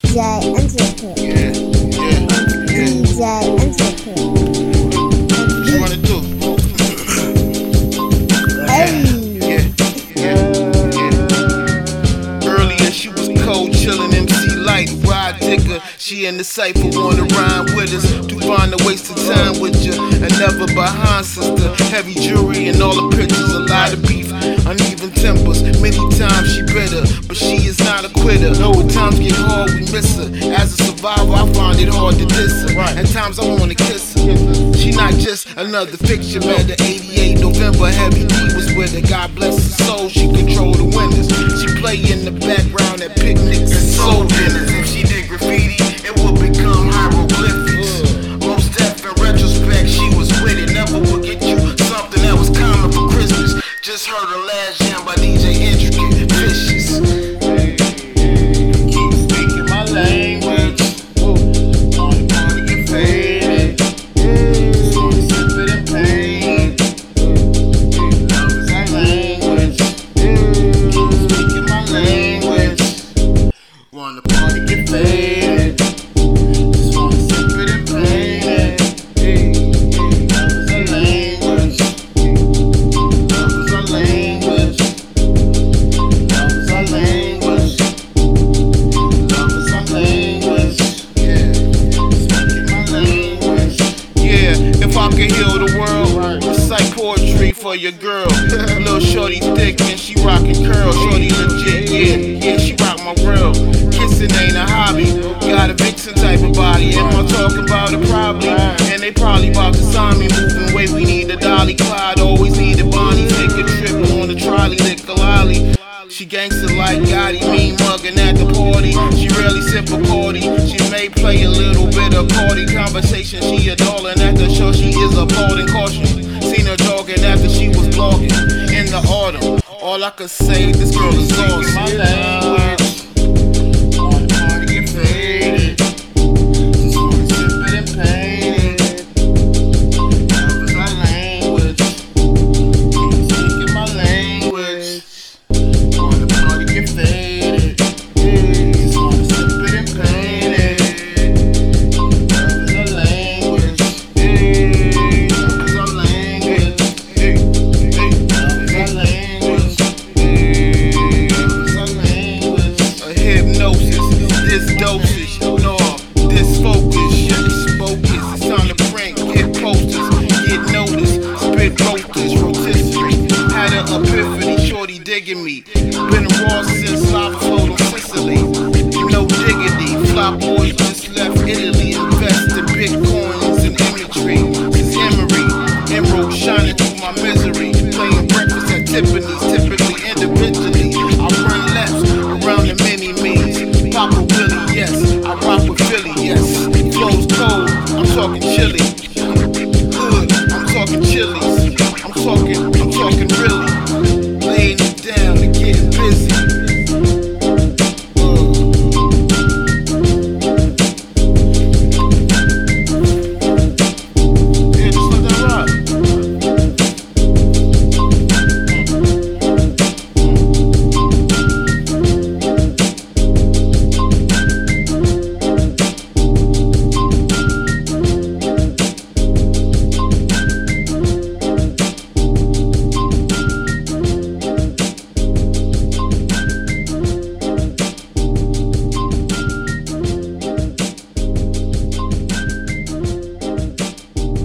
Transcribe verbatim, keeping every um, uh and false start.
J Enterprise. Yeah, yeah, yeah. D J Enterprise. What you wanna do? Hey. Yeah, yeah, yeah. Earlier she was cold, chillin', M C Light, ride digger. She in the cypher wanna rhyme with us. To find a waste of time with ya, and never behind sister. Heavy jewelry and all the pictures, a lot of beef, uneven tempers. Many times she bitter, but she is not a quitter. When times get hard, we miss her. As a survivor, I find it hard to diss her. And times I wanna kiss her. She not just another fiction, man. The eighty-eight November, Heavy D was with her. God bless her soul, she control the winners. She play in the background at picnics and soul dinners. If she did graffiti, it would become hieroglyphics. Most deaf in retrospect, she was with it. Never would get you something that was common for Christmas. Just heard her last jam by D J Intricate, vicious. Keep speaking my language. On the party get faded. Just wanna sip it in pain. Love is our language. Keep speaking my language. Wanna party get faded. Just wanna sip it in pain. Love is our language. Love is our language. Love is our language. Love is our language. Yeah, speaking my language. Yeah, if I could heal the world, recite poetry for your girl. Little shorty thick and she rockin' curls. Shorty legit, yeah, yeah, she rock my world. Kissing ain't a hobby. Got a vixen type of body. Am I talking about it? Probably. And they probably about to sign me. Moving weight, we need a Dolly. Clyde always need a Bonnie. Take a trip on the trolley, lick a lolly. She gangster like Gotti, mean muggin' at the party. She rarely sip a party. She may play a little bit of party conversation. She a darling at the show. She is appalled and caution. Seen her jogging after she was blogging in the autumn. All I could say, this girl is awesome. My language. On the party get faded. Just wanna sip it and paint it. Love is our language. Keep speaking my language. On the party get faded. Just wanna sip it and paint it. Love is our language. Love is our language. Love is our language. Love is our language. A hypnosis, this dosage, no, this focus, yeah, this focus. It's time to print, get posters, get noticed, spit posters, rotisserie. Had an epiphany, shorty digging me. Been raw since lava flow,